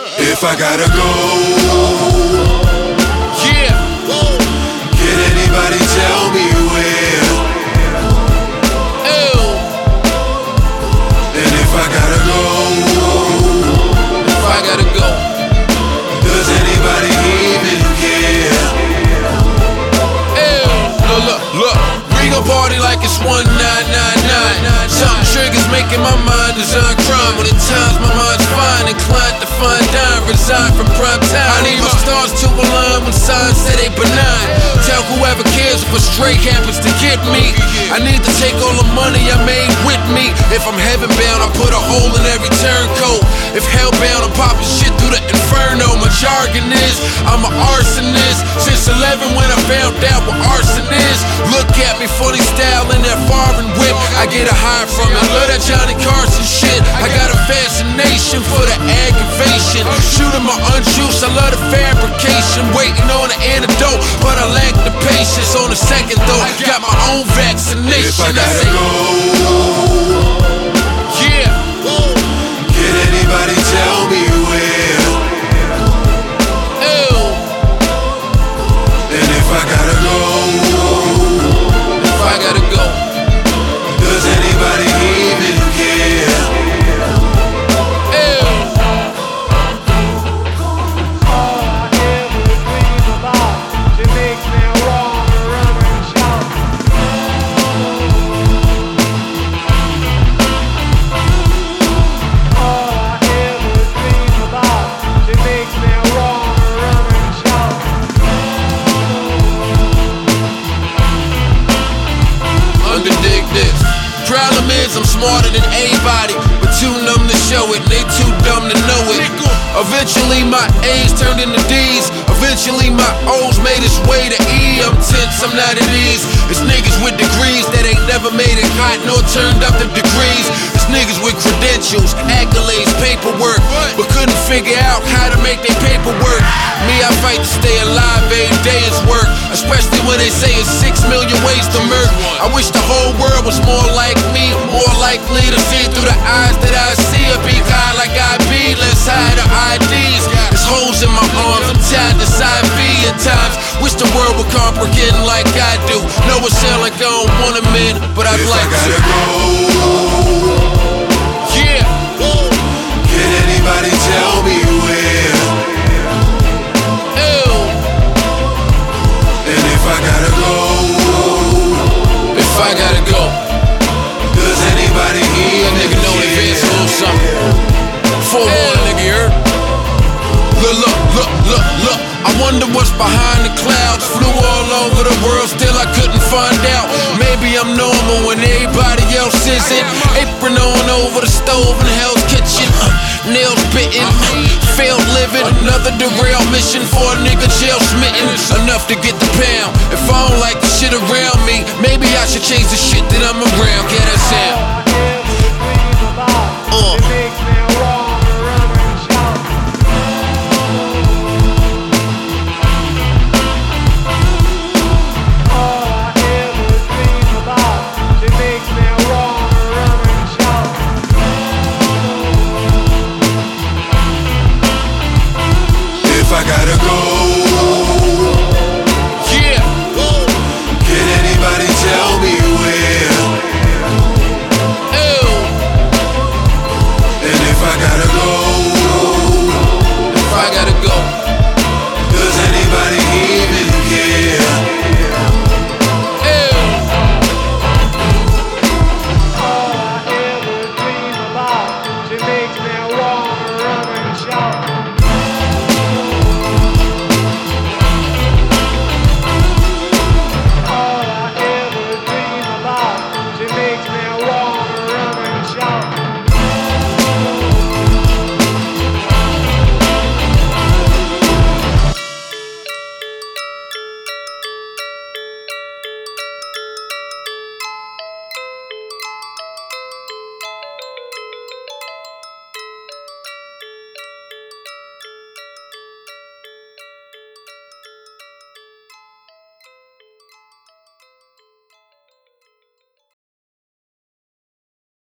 If I gotta go, yeah, can anybody tell me where? ew. And if I gotta go, If I gotta go, does anybody even care? ew. Look, we gon' party like it's 1999. Something triggers making my mind design crime. When at times my mind's fine, inclined to find dime, resign from prime time. I need my stars to align when signs say they benign. Tell whoever cares if a stray happens to get me. I need to take all the money I made with me. If I'm heaven bound, I put a hole in every turncoat. If hell bound, I'm popping shit through the inferno. My jargon is, I'm an arsonist. Since 11 when I found out what arson is. Look at me, funny style in that foreign whip. I get a high from it. Love that Johnny Carson shit. I got a fascination for the aggravation. Shooting my unjuice, I love the fabrication. Waiting on the antidote, but I lack the patience. On the second though, got my own vaccination. If I gotta go, yeah, can anybody tell me where? ew. And if I gotta go, If I gotta go, does anybody even care? ew. All I ever dream about, she makes me wanna run and shout. All I ever dream about, she makes me wanna run and shout. Underdig this. Problem is I'm smarter than everybody, but too numb to show it, and they too dumb to know it. Eventually my A's turned into D's. Eventually my O's made its way to E. I'm tense, I'm not at ease. It's niggas with degrees that ain't never made it hot nor turned up the degrees. It's niggas with credentials, accolades, paperwork, but couldn't figure out how to make their paperwork. Me, I fight to stay alive, every day is work. Especially when they say it's 6 million ways to murk. I wish the whole world was more like me, more likely to see it through the eyes that I see. Or be high like I be, let's hide the IDs. There's holes in my arms, I'm tied to side B at times. Wish the world would comprehend like I do. Know it sound like I don't want a man, but I'd If I like gotta to. go, Yeah, can anybody tell me where? ew. And if I gotta go, If I gotta go, does anybody a even nigga know in advance a little care? something. 4-1, nigga, you heard? Look, I wonder what's behind the clouds. Flew all over the world, still I couldn't find out. Maybe I'm normal when everybody else isn't. Apron on over the stove in Hell's Kitchen. Nails bitten, failed living. Another derailed mission for a nigga jail smitten. Enough to get the pound. If I don't like the shit around me, maybe I should change the shit that I'm around. Get that sound. All I ever dream about, she makes me